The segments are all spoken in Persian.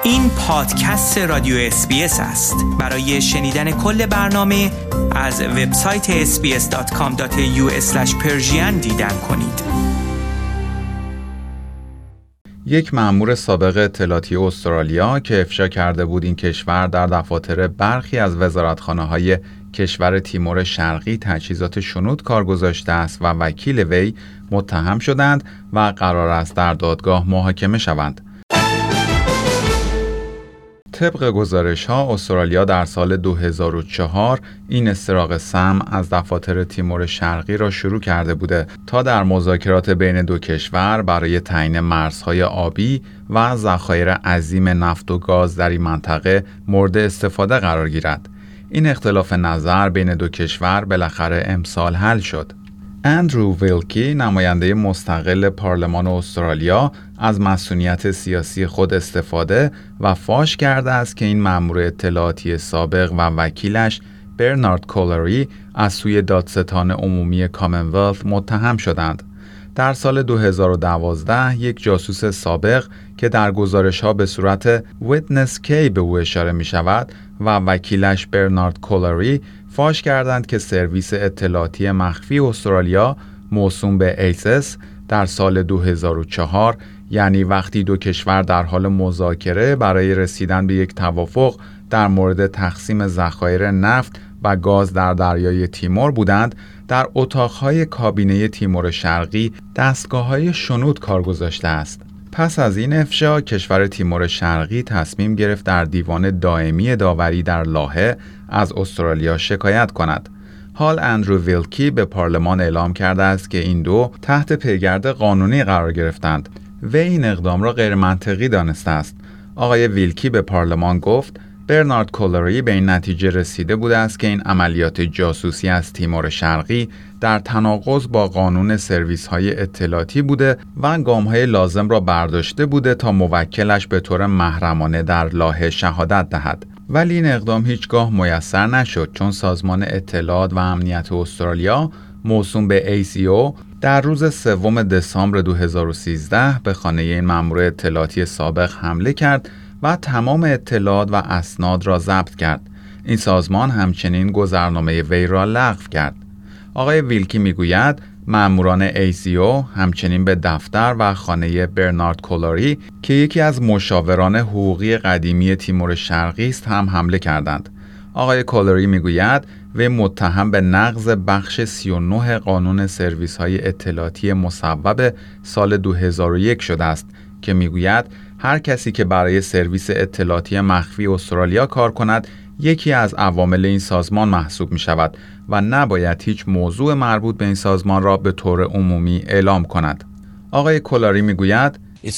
این پادکست رادیو SBS است. برای شنیدن کل برنامه از وبسایت sbs.com.au/persian دیدن کنید. یک مأمور سابق اطلاعاتی استرالیا که افشا کرده بود این کشور در دفاتر برخی از وزارتخانه‌های کشور تیمور شرقی تجهیزات شنود کار گذاشته است و وکیل وی متهم شدند و قرار است در دادگاه محاکمه شوند. طبق گزارش‌ها استرالیا در سال 2004 این استراق سم از دفاتر تیمور شرقی را شروع کرده بوده تا در مذاکرات بین دو کشور برای تعیین مرزهای آبی و ذخایر عظیم نفت و گاز در این منطقه مورد استفاده قرار گیرد. این اختلاف نظر بین دو کشور بالاخره امسال حل شد. اندرو ویلکی، نماینده مستقل پارلمان استرالیا، از مسئولیت سیاسی خود استفاده و فاش کرده است که این مأمور اطلاعاتی سابق و وکیلش برنارد کولری از سوی دادستان عمومی کامنولث متهم شدند. در سال 2012 یک جاسوس سابق که در گزارش‌ها به صورت ویتنس کی به او اشاره می‌شود و وکیلش برنارد کولری فاش کردند که سرویس اطلاعاتی مخفی استرالیا موسوم به ایسس در سال 2004، یعنی وقتی دو کشور در حال مذاکره برای رسیدن به یک توافق در مورد تقسیم ذخایر نفت و گاز در دریای تیمور بودند، در اتاقهای کابینه تیمور شرقی دستگاه‌های شنود کار گذاشته است. پس از این افشا، کشور تیمور شرقی تصمیم گرفت در دیوان دائمی داوری در لاهه از استرالیا شکایت کند. حال اندرو ویلکی به پارلمان اعلام کرده است که این دو تحت پیگرد قانونی قرار گرفتند. وی این اقدام را غیر منطقی دانسته است. آقای ویلکی به پارلمان گفت برنارد کولری به این نتیجه رسیده بوده است که این عملیات جاسوسی از تیمور شرقی در تناقض با قانون سرویس‌های اطلاعاتی بوده و گام‌های لازم را برداشته بوده تا موکلش به طور محرمانه در لاهه شهادت دهد. ولی این اقدام هیچگاه میسر نشد، چون سازمان اطلاعات و امنیت استرالیا موسوم به ACO در روز 3 دسامبر 2013 به خانه این مأمور اطلاعاتی سابق حمله کرد و تمام اطلاعات و اسناد را ضبط کرد. این سازمان همچنین گذرنامه وی را لغو کرد. آقای ویلکی میگوید مأموران ACO همچنین به دفتر و خانه برنارد کولری که یکی از مشاوران حقوقی قدیمی تیمور شرقی است هم حمله کردند. آقای کولری میگوید وی متهم به نقض بخش 39 قانون سرویس‌های اطلاعاتی مصوب سال 2001 شده است که میگوید هر کسی که برای سرویس اطلاعاتی مخفی استرالیا کار کند یکی از عوامل این سازمان محسوب می شود و نباید هیچ موضوع مربوط به این سازمان را به طور عمومی اعلام کند. آقای کولاری می گوید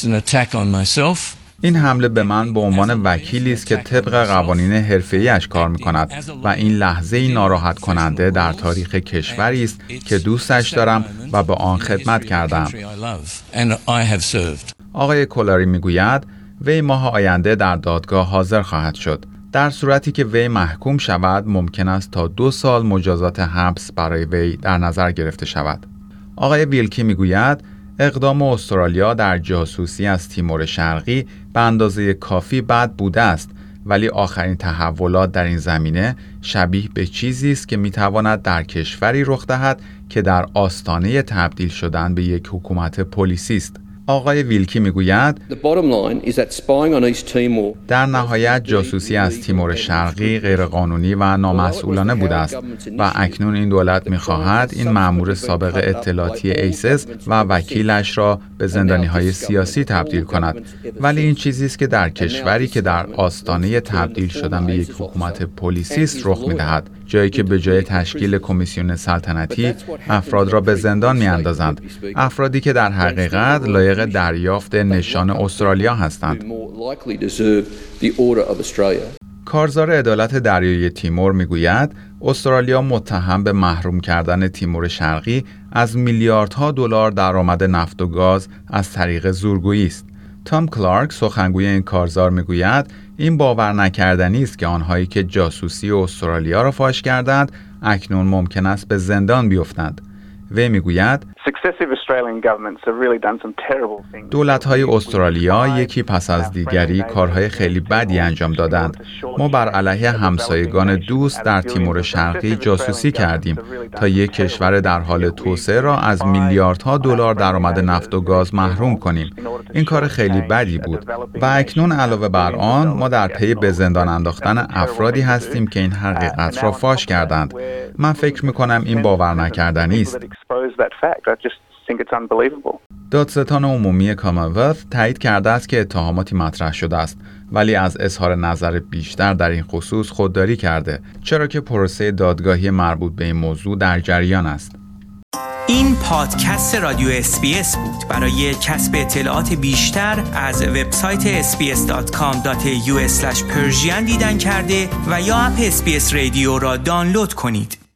این حمله به من به عنوان وکیلی است که طبق قوانین حرفه‌ای‌اش کار می‌کند و این لحظه‌ای ناراحت کننده در تاریخ کشوری است که دوستش دارم و به آن خدمت کردم. آقای کولاری میگوید وی ماه آینده در دادگاه حاضر خواهد شد. در صورتی که وی محکوم شود ممکن است تا 2 سال مجازات حبس برای وی در نظر گرفته شود. آقای ویلکی میگوید اقدام استرالیا در جاسوسی از تیمور شرقی به اندازه کافی بد بوده است، ولی آخرین تحولات در این زمینه شبیه به چیزی است که میتواند در کشوری رخ دهد که در آستانه تبدیل شدن به یک حکومت پلیسی است. آقای ویلکی میگوید در نهایت جاسوسی از تیمور شرقی غیرقانونی و نامسئولانه بوده است و اکنون این دولت میخواهد این مأمور سابق اطلاعاتی ایسس و وکیلش را به زندانی‌های سیاسی تبدیل کند، ولی این چیزی است که در کشوری که در آستانه تبدیل شدن به یک حکومت پلیسی است رخ میدهد، جایی که به جای تشکیل کمیسیون سلطنتی افراد را به زندان میاندازند، افرادی که در حقیقت لایق دریافت نشان استرالیا هستند. کارزار عدالت دریایی تیمور میگوید استرالیا متهم به محروم کردن تیمور شرقی از میلیاردها دلار درآمد نفت و گاز از طریق زورگویی است. تام کلارک، سخنگوی این کارزار، میگوید این باور نکردنی است که آنهایی که جاسوسی استرالیا را فاش کردند اکنون ممکن است به زندان بیفتند. وی میگوید دولت‌های استرالیا یکی پس از دیگری کارهای خیلی بدی انجام دادند. ما بر علیه همسایگان دوست در تیمور شرقی جاسوسی کردیم تا یک کشور در حال توسعه را از میلیاردها دلار درآمد نفت و گاز محروم کنیم. این کار خیلی بدی بود و اکنون علاوه بر آن ما در پی به زندان انداختن افرادی هستیم که این حقیقت را فاش کردند. من فکر می‌کنم این باور نکردنی است. دادستان عمومی کامنولث تایید کرده است که اتهاماتی مطرح شده است، ولی از اظهار نظر بیشتر در این خصوص خودداری کرده، چرا که پروسه دادگاهی مربوط به این موضوع در جریان است. این پادکست رادیو SBS بود. برای کسب اطلاعات بیشتر از وبسایت sbs.com.au/persian دیدن کرده و یا اپ SBS رادیو را دانلود کنید.